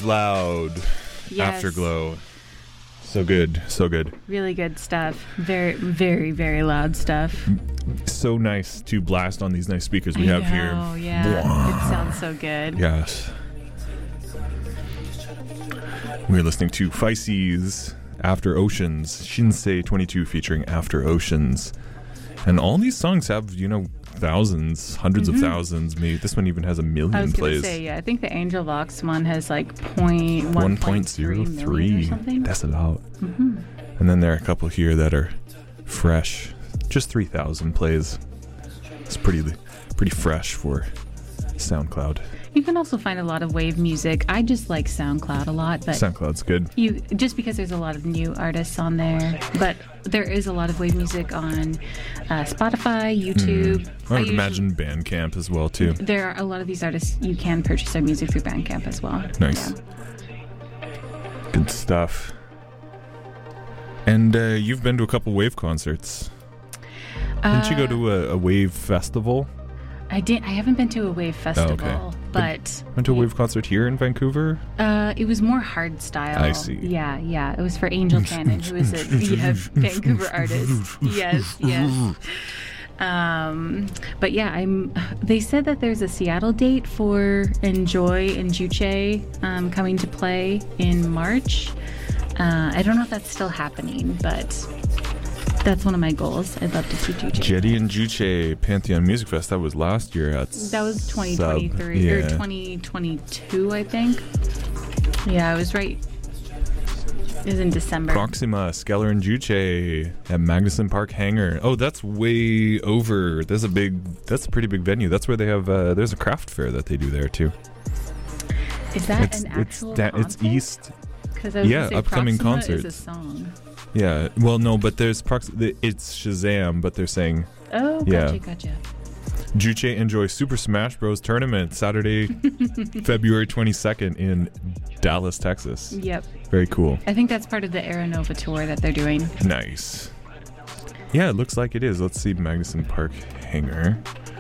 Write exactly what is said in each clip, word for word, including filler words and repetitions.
Loud. Yes. Afterglow. So good. So good. Really good stuff. Very, very, very loud stuff. So nice to blast on these nice speakers we I have know, here. Oh, yeah. Blah. It sounds so good. Yes. We're listening to Feisties, After Oceans, Shinsei twenty-two featuring After Oceans. And all these songs have, you know, thousands, hundreds mm-hmm. of thousands. Maybe this one even has a million I was plays. gonna say, yeah, I think the Angel Vox one has like point one point zero three or something. That's a lot. Mm-hmm. And then there are a couple here that are fresh, just three thousand plays. It's pretty, pretty fresh for SoundCloud. You can also find a lot of wave music. I just like SoundCloud a lot, but SoundCloud's good. You just because there's a lot of new artists on there, but there is a lot of wave music on uh, Spotify, YouTube. Mm. I would I usually, imagine Bandcamp as well too. There are a lot of these artists you can purchase their music through Bandcamp as well. Nice, yeah. Good stuff. And uh, you've been to a couple wave concerts. Uh, Didn't you go to a, a wave festival? I did. I haven't been to a wave festival, oh, okay. but went to a wave concert here in Vancouver. Uh, it was more hard style. I see. Yeah, yeah. It was for Angel Cannon, who is a yeah, Vancouver artist. Yes, yes. Um, but yeah, I'm. They said that there's a Seattle date for Enjoy and Juche um, coming to play in March. Uh, I don't know if that's still happening, but. That's one of my goals. I'd love to see Juche. Jetty and Juche Pantheon Music Fest. That was last year at That was twenty twenty-three yeah. or twenty twenty-two, I think. Yeah, I was right. It was in December. Proxima, Skeller and Juche at Magnuson Park Hangar. Oh, that's way over. There's a big. That's a pretty big venue. That's where they have. Uh, there's a craft fair that they do there too. Is that it's, an actual it's da- concert? It's East. Because I was yeah, gonna say upcoming Proxima concerts. Is a song. Yeah, well, no, but there's Prox- it's Shazam, but they're saying. Oh, gotcha, yeah. gotcha. Juche Enjoy Super Smash Bros. Tournament Saturday, February twenty-second in Dallas, Texas. Yep. Very cool. I think that's part of the Aeronova tour that they're doing. Nice. Yeah, it looks like it is. Let's see Magnuson Park Hangar.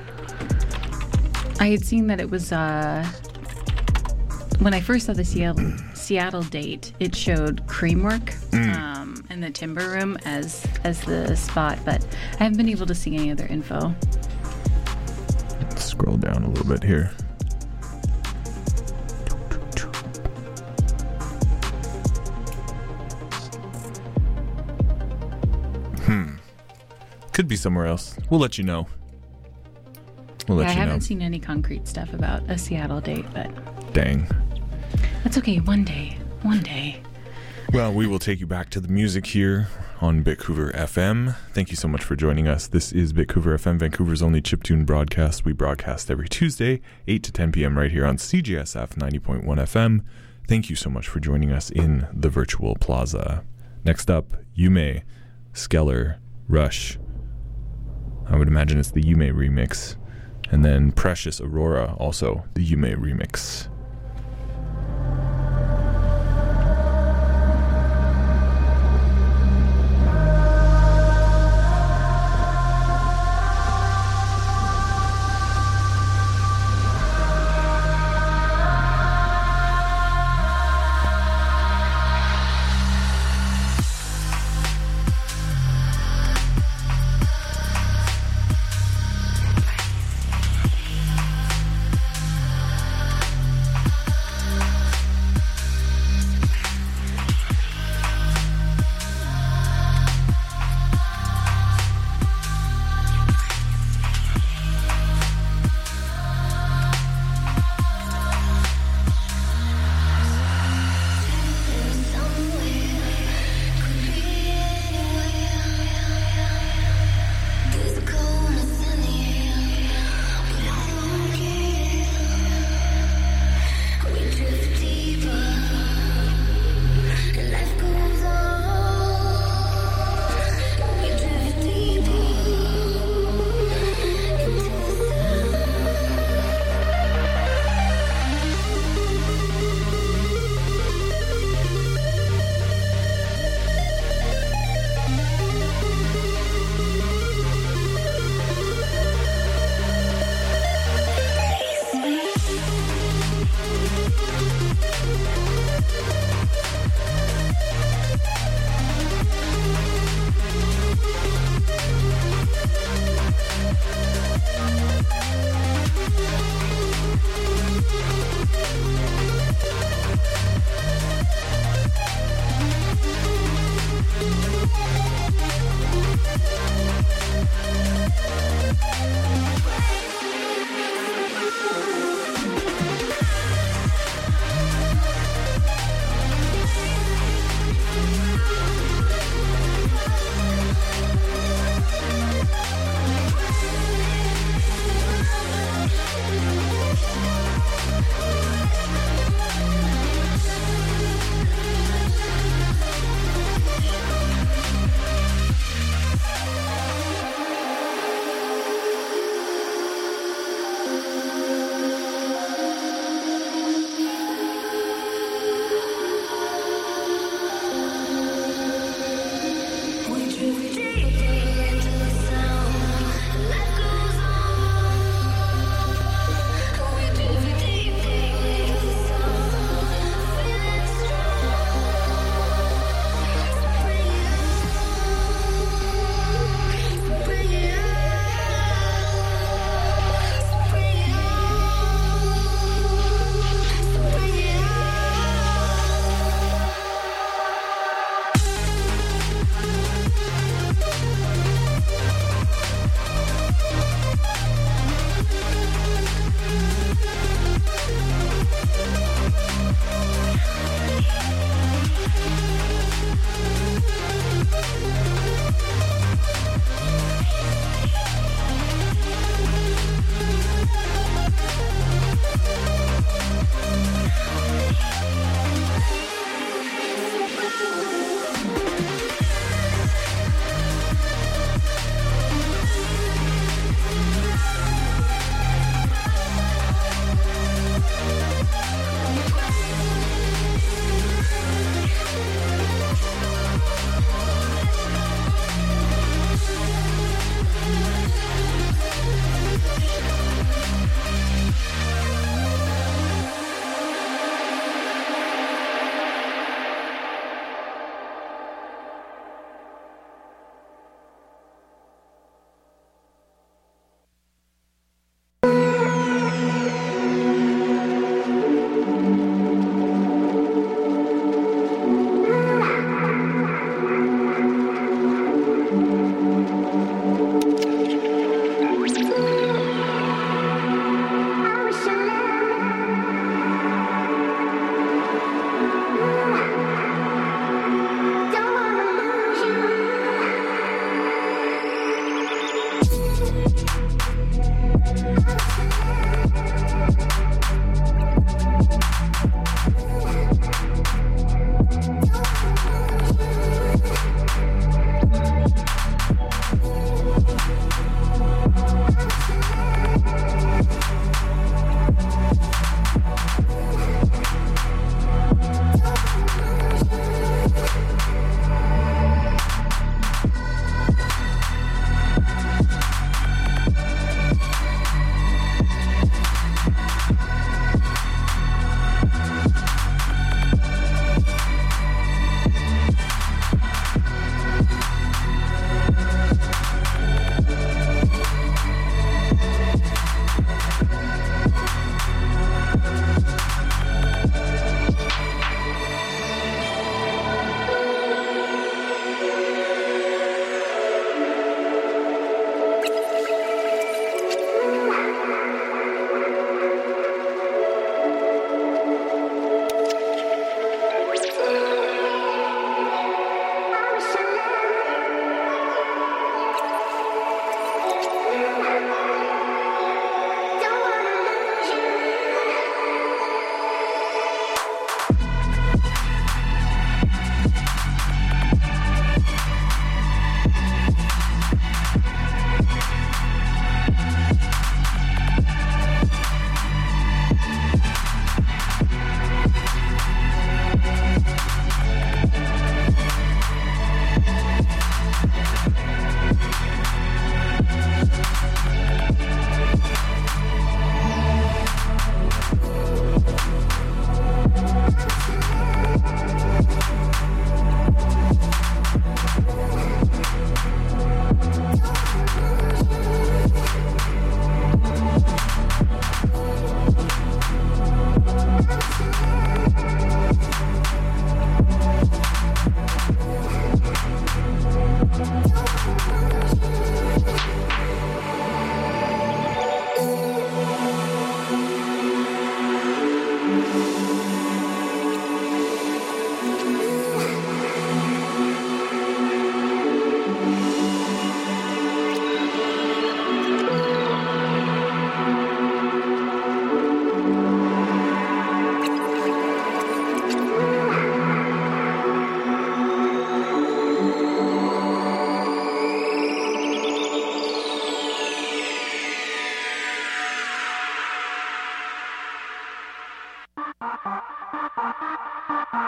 I had seen that it was. Uh, when I first saw the Seattle Seattle date, it showed Creamwork mm. um, and the Timber Room as as the spot, but I haven't been able to see any other info. Let's scroll down a little bit here. Hmm. Could be somewhere else. We'll let you know. We'll yeah, let I you haven't know. seen any concrete stuff about a Seattle date, but dang. That's okay. One day. One day. Well, we will take you back to the music here on Bitcouver F M. Thank you so much for joining us. This is Bitcouver F M, Vancouver's only chiptune broadcast. We broadcast every Tuesday, eight to ten p.m. right here on C G S F ninety point one F M. Thank you so much for joining us in the virtual plaza. Next up, Yume, Skeller, Rush. I would imagine it's the Yume remix. And then Precious Aurora, also the Yume remix.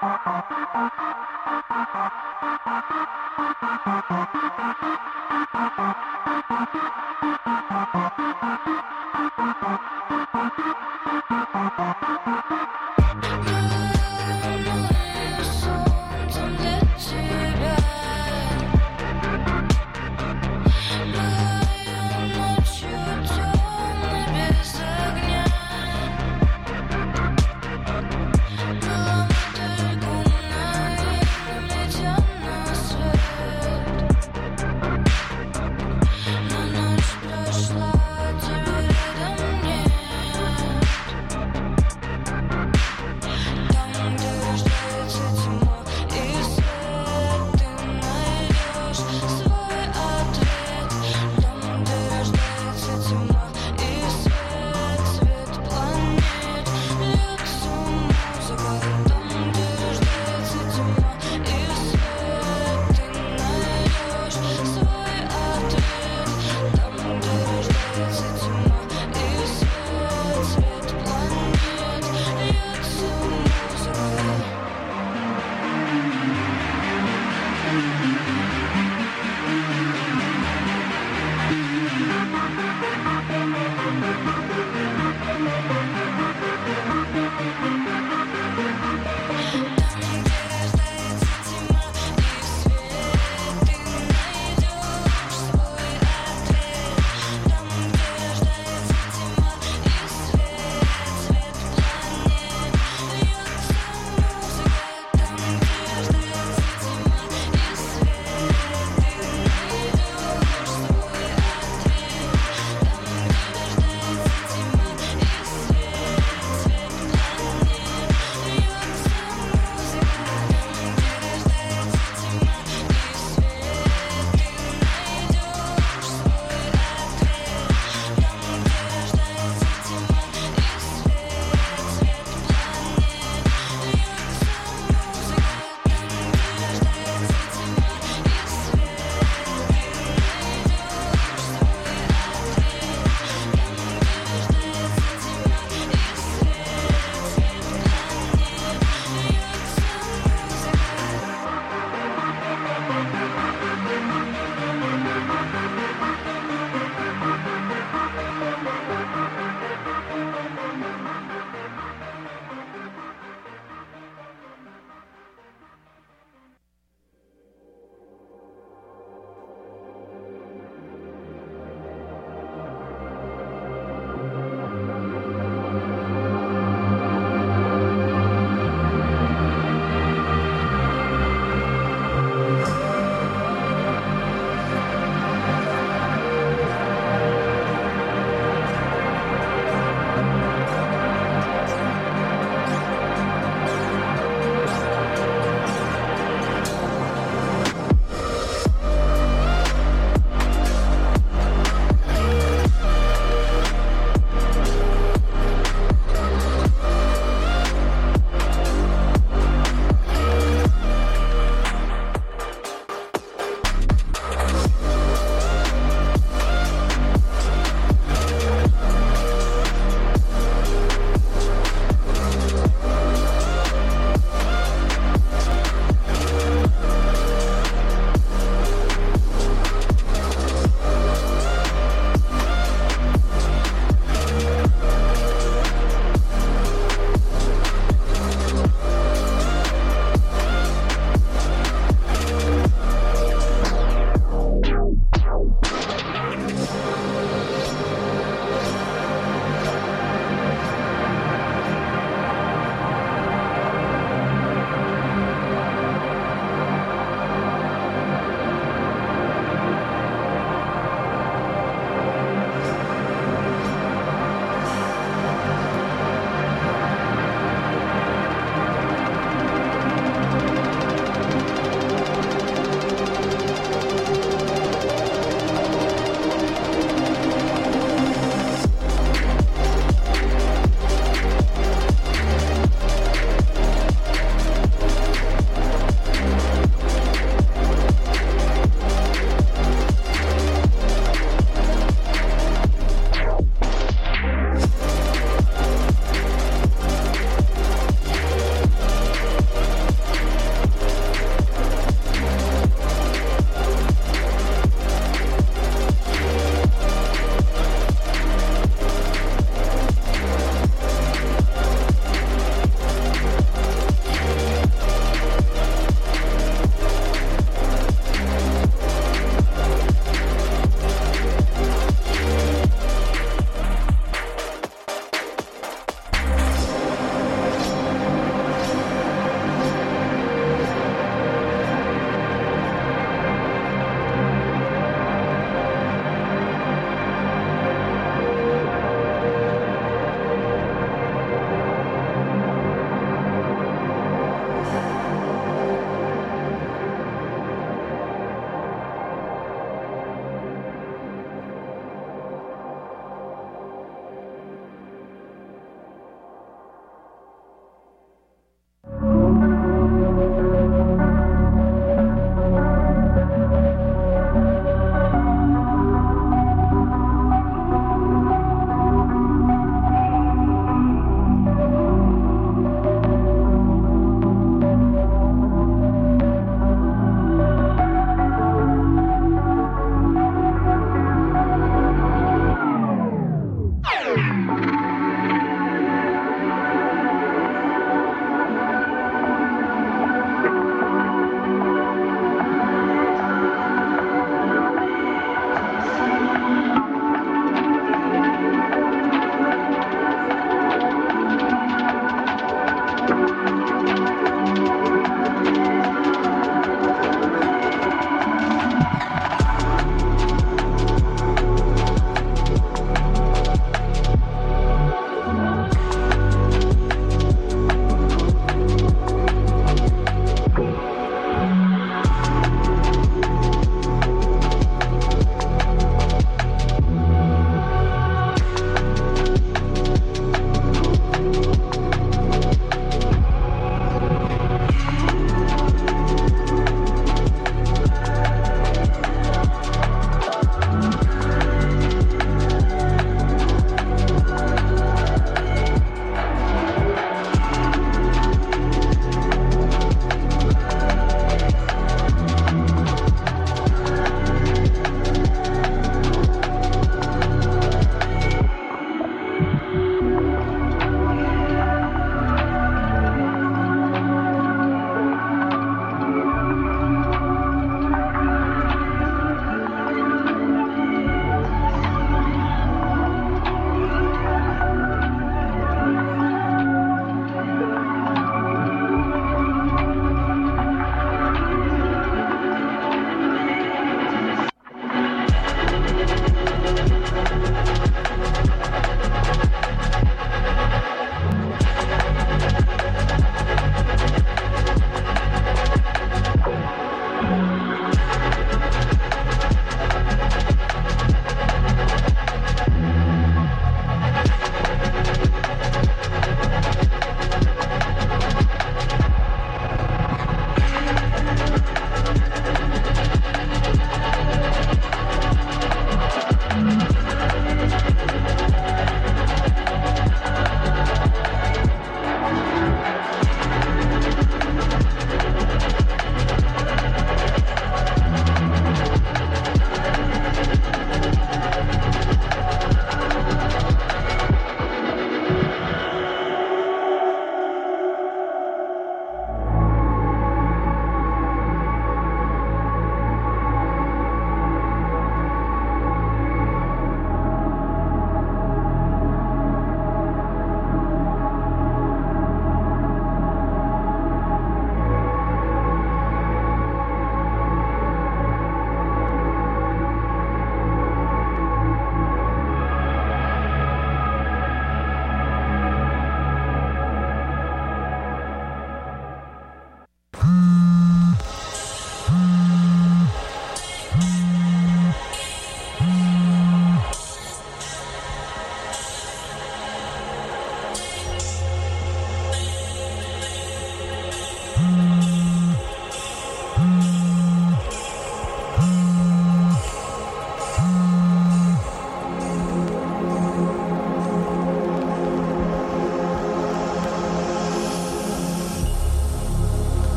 Там, где рождается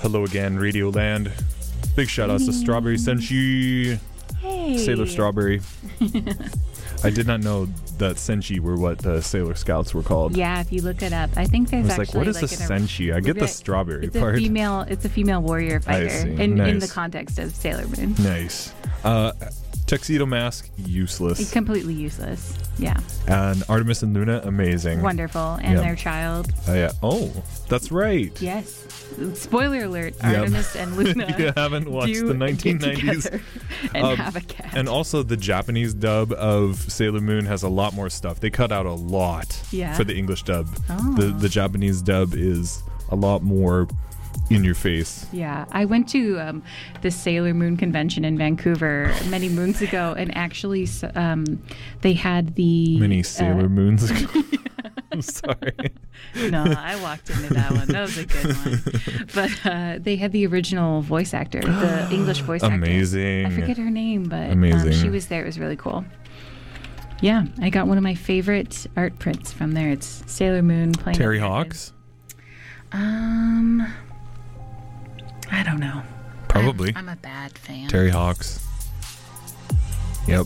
Hello again, Radio Land. Big shout outs to Strawberry Senshi. Hey. Sailor Strawberry. I did not know that Senshi were what the Sailor Scouts were called. Yeah, if you look it up, I think there's I was actually like, what is like a Senshi? I get the strawberry it's part. A female, it's a female warrior fighter see. in, Nice. in the context of Sailor Moon. Nice. Uh, tuxedo Mask, useless. It's completely useless. Yeah. And Artemis and Luna, amazing. Wonderful. And Yep. their child. Oh, yeah. Oh, that's right. Yes. Spoiler alert, Yep. Artemis and Luna You haven't watched do the nineteen nineties. get together and Um, have a cat. And also, the Japanese dub of Sailor Moon has a lot more stuff. They cut out a lot Yeah. for the English dub. Oh. The the Japanese dub is a lot more in your face. Yeah, I went to um, the Sailor Moon convention in Vancouver many moons ago, and actually, s- um, they had the Many Sailor uh, Moons. I'm sorry. No, I walked into that one. That was a good one. But uh, they had the original voice actor, the English voice actor. Amazing. I forget her name, but Amazing. Um, she was there. It was really cool. Yeah, I got one of my favorite art prints from there. It's Sailor Moon playing. Terry with Hawks? Um, I don't know. Probably. I'm, I'm a bad fan. Terry Hawks. Yep.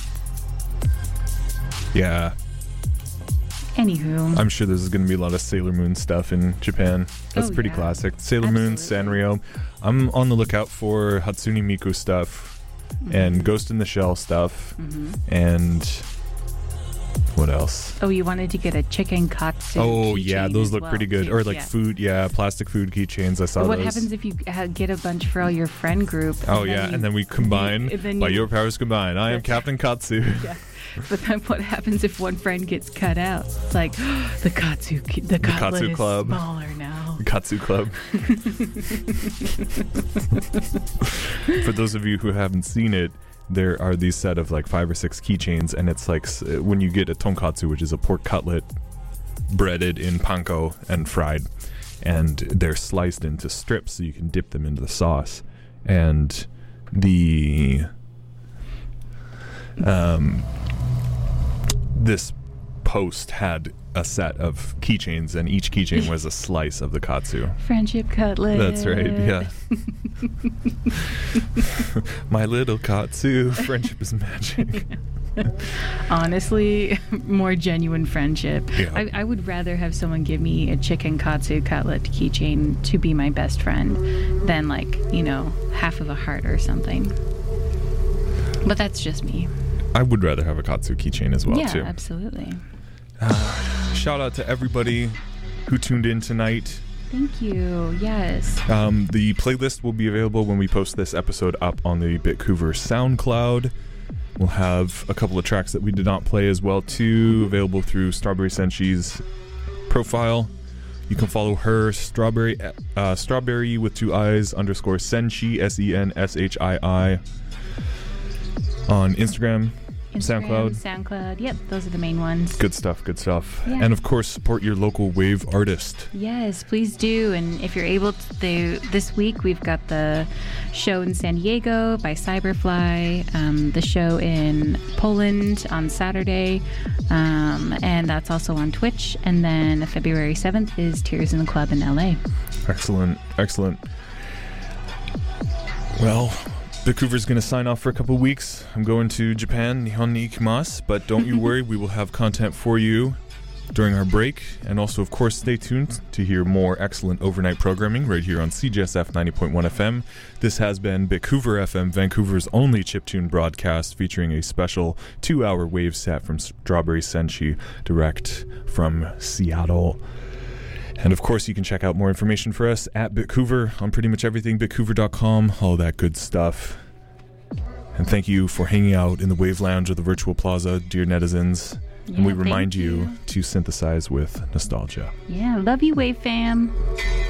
Yeah. Anywho, I'm sure there's going to be a lot of Sailor Moon stuff in Japan. That's Oh, pretty yeah. classic. Sailor Moon, Absolutely. Sanrio. I'm on the lookout for Hatsune Miku stuff and Ghost in the Shell stuff Mhm. and what else? Oh, you wanted to get a chicken katsu. Oh yeah, keychain those as look well, pretty good. too. Or like Yeah. food, yeah, plastic food keychains. I saw What those. happens if you uh, get a bunch for all your friend group? Oh and yeah, you- and then we combine and then by you- your powers combined. I am That's- Captain Katsu. Yeah. But then what happens if one friend gets cut out? It's like the katsu, ki- the, cutlet Katsu is Club. smaller now. Katsu Club. For those of you who haven't seen it, there are these set of like five or six keychains, and it's like s- when you get a tonkatsu, which is a pork cutlet breaded in panko and fried, and they're sliced into strips so you can dip them into the sauce. And the um this post had a set of keychains, and each keychain was a slice of the katsu. Friendship cutlet. That's right, yeah. My little katsu, friendship is magic. Honestly, more genuine friendship. Yeah. I, I would rather have someone give me a chicken katsu cutlet keychain to be my best friend than, like, you know, half of a heart or something. But that's just me. I would rather have a katsu keychain as well, yeah, too. absolutely. Shout out to everybody who tuned in tonight. Thank you. Yes. Um, the playlist will be available when we post this episode up on the Bitcouver SoundCloud. We'll have a couple of tracks that we did not play as well, too, available through Strawberry Senshi's profile. You can follow her, Strawberry uh, Strawberry with two eyes underscore Senshi, S E N S H I I, on Instagram, Instagram, SoundCloud. SoundCloud. Yep, those are the main ones. Good stuff, good stuff. Yeah. And of course, support your local wave artist. Yes, please do. And if you're able to, they, this week we've got the show in San Diego by Cyberfly, um, the show in Poland on Saturday, um, and that's also on Twitch. And then February seventh is Tears in the Club in L A. Excellent, excellent. Well, Bitcouver's going to sign off for a couple weeks. I'm going to Japan, Nihon ni ikimasu, but don't you worry, we will have content for you during our break. And also, of course, stay tuned to hear more excellent overnight programming right here on C G S F ninety point one F M. This has been Bitcouver F M, Vancouver's only chiptune broadcast, featuring a special two-hour wave set from Strawberry Senshi, direct from Seattle. And of course, you can check out more information for us at Bitcouver on pretty much everything, bitcouver dot com, all that good stuff. And thank you for hanging out in the Wave Lounge or the Virtual Plaza, dear netizens. Yeah, and we thank remind you you. to synthesize with nostalgia. Yeah, love you, Wave Fam.